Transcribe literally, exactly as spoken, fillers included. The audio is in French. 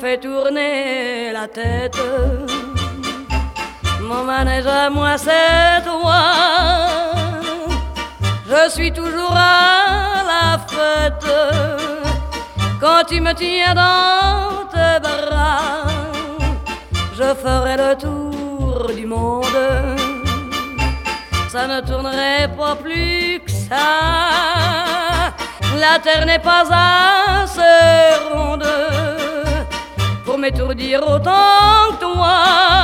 fait tourner la tête. Mon manège à moi c'est toi. Je suis toujours à la fête quand tu me tiens dans tes bras. Je ferai le tour du monde, ça ne tournerait pas plus que ça. La terre n'est pas assez ronde pour m'étourdir autant que toi.